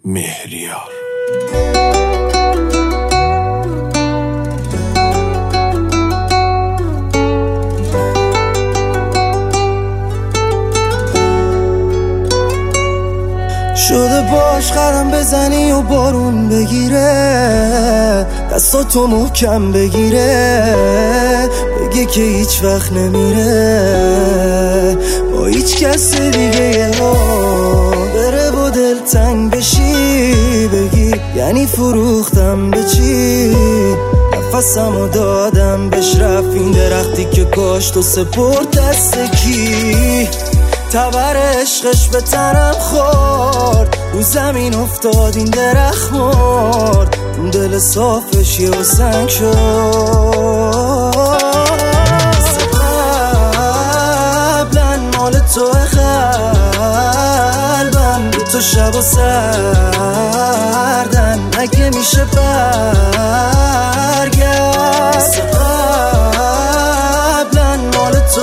مهریار. شده باش قدم بزنی و بارون بگیره، دستاتو محکم بگیره، بگه که هیچ وقت نمیره با هیچ کس دیگه بره و دل تنگ بشی، بگی یعنی فروختم به چی، نفسمو دادم بهش، رفت این درختی که کاشت و سپرد دست کی، تبر عشقش به تنم خورد، رو زمین افتاد این درخت مرد، اون دل صافش یه و سنگ شد، قبلا مال تو قلبم، تو شب و سردن اگه میشه برگرد، قبلا مال تو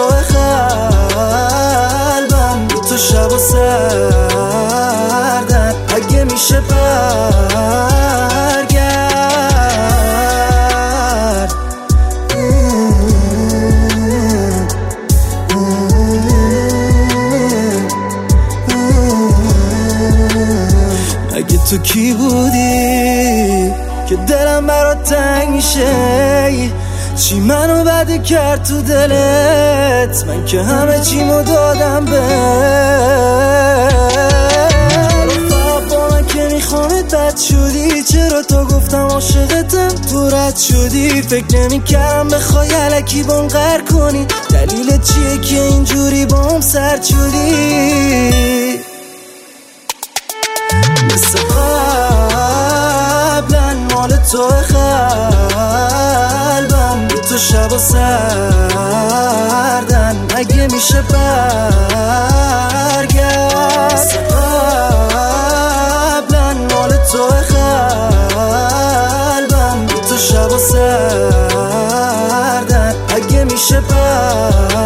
قلبم، تو شب و سردن اگه میشه برگرد. اگه تو کی بودی که دلم برات تنگ میشه، چی منو بده کرد تو دلت، من که همه چیمو دادم به با من که میخوامت بد شدی، چرا تو گفتم عاشقتم تو رد شدی، فکر نمیکردم بخوای الکی بام غر کنی، دلیل چیه که اینجوری بام سرد شدی، مثل قبلا مال تو قلبم، تو شب و سردن اگه میشه برگرد، قبلا مال تو قلبم، تو شب و سردن اگه میشه برگرد.